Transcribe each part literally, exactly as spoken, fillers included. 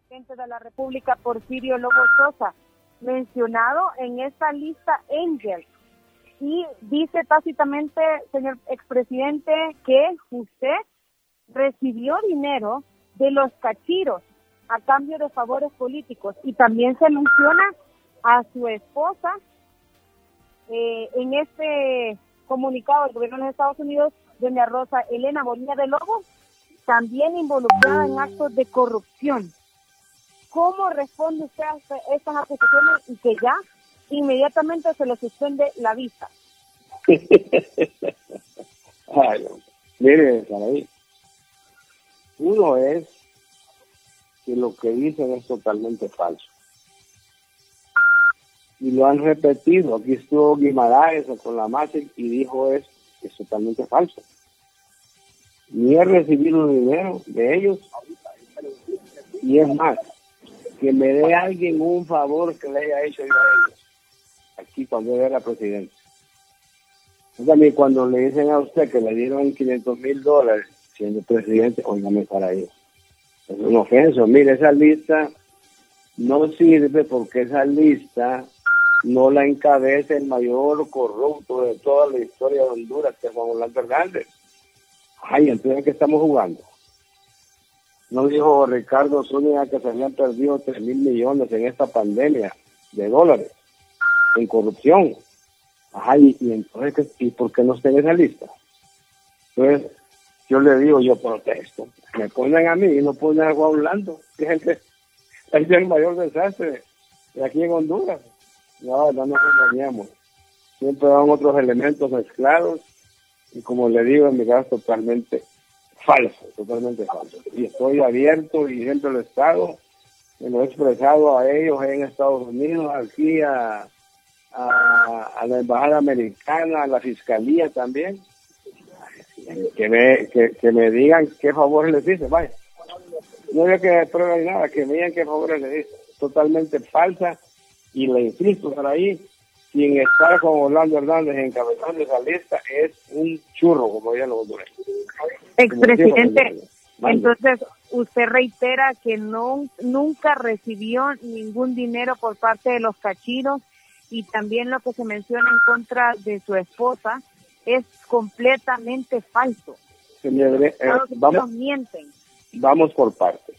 presidente de la República, Porfirio Lobo Sosa, mencionado en esta lista Angel. Y dice tácitamente, señor expresidente, que usted recibió dinero de los cachiros a cambio de favores políticos. Y también se menciona a su esposa eh, en este comunicado del gobierno de los Estados Unidos, doña Rosa Elena Bonilla de Lobo, también involucrada en actos de corrupción. ¿Cómo responde usted a estas acusaciones y que ya inmediatamente se le suspende la visa? Ay, mire, Saraí, uno es que lo que dicen es totalmente falso. Y lo han repetido. Aquí estuvo Guimaraes con la MASIC y dijo es, es totalmente falso. Ni he recibido dinero de ellos. Y es más, que me dé alguien un favor que le haya hecho yo a ellos. Aquí cuando yo era presidente. También cuando le dicen a usted que le dieron quinientos mil dólares siendo presidente, óigame para ellos. Es un ofenso. Mire, esa lista no sirve porque esa lista no la encabeza el mayor corrupto de toda la historia de Honduras, que es Juan Orlando Hernández. Ay, entonces, ¿qué estamos jugando? No dijo Ricardo Zúñiga que se habían perdido tres mil millones en esta pandemia de dólares en corrupción. Ajá, y, y entonces, ¿y por qué no está en esa lista? Entonces, yo le digo, yo protesto. Me ponen a mí y no ponen a Juan Orlando, que es el, que, es el mayor desastre de aquí en Honduras. No, no nos engañemos. Siempre dan otros elementos mezclados y, como le digo, en mi caso, totalmente falso, totalmente falso. Y estoy abierto y siempre lo he estado, me lo he expresado a ellos en Estados Unidos, aquí a, a, a la Embajada Americana, a la Fiscalía también, que me, que, que me digan qué favores les hice, vaya. No había que prueben nada, que me digan qué favores les hice. Totalmente falsa, y le insisto por ahí, quien está con Orlando Hernández encabezando esa lista es un churro, como ya lo hondureños. Expresidente, entonces usted reitera que no nunca recibió ningún dinero por parte de los cachiros, y también lo que se menciona en contra de su esposa es completamente falso. Señor, eh, vamos, mienten. Vamos por partes.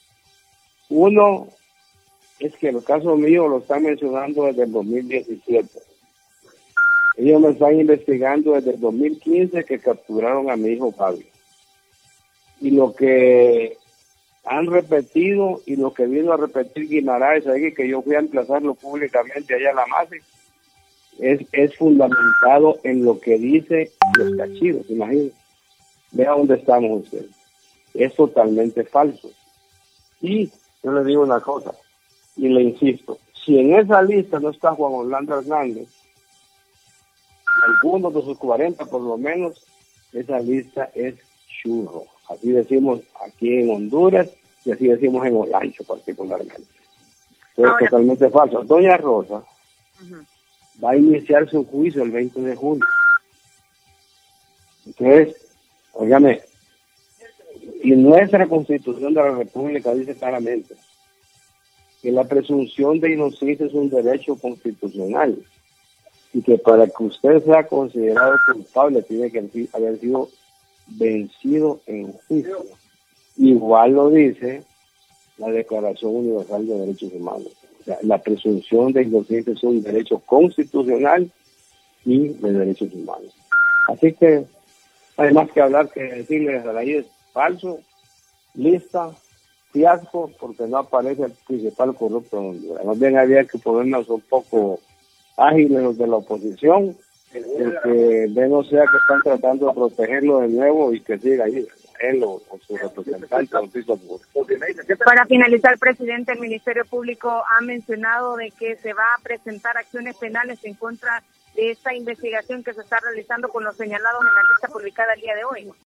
Uno es que el caso mío lo están mencionando desde el dos mil diecisiete. Ellos me están investigando desde el dos mil quince, que capturaron a mi hijo Fabio. Y lo que han repetido y lo que vino a repetir Guimaraes ahí, que yo fui a emplazarlo públicamente allá en la MASIC, es, es fundamentado en lo que dice los cachiros. Imagínense. Vea dónde estamos ustedes. Es totalmente falso. Y yo le digo una cosa, y le insisto, si en esa lista no está Juan Orlando Hernández, algunos de sus cuarenta por lo menos, esa lista es churro. Así decimos aquí en Honduras y así decimos en Olancho particularmente. Es Ahora, totalmente falso. Doña Rosa uh-huh. va a iniciar su juicio el veinte de junio. Entonces, óigame, y nuestra Constitución de la República dice claramente que la presunción de inocencia es un derecho constitucional y que para que usted sea considerado culpable tiene que haber sido vencido en juicio. Igual lo dice la Declaración Universal de Derechos Humanos. O sea, la presunción de inocencia es un derecho constitucional y de derechos humanos. Así que hay más que hablar que decirle a la es falso, lista, fiasco, porque no aparece el principal corrupto de Honduras. Más bien había que ponernos un poco ágiles los de la oposición, porque de no sea que están tratando de protegerlo de nuevo y que siga ahí, él o, o su representante. Para finalizar, presidente, el Ministerio Público ha mencionado de que se va a presentar acciones penales en contra de esta investigación que se está realizando con los señalados en la lista publicada el día de hoy.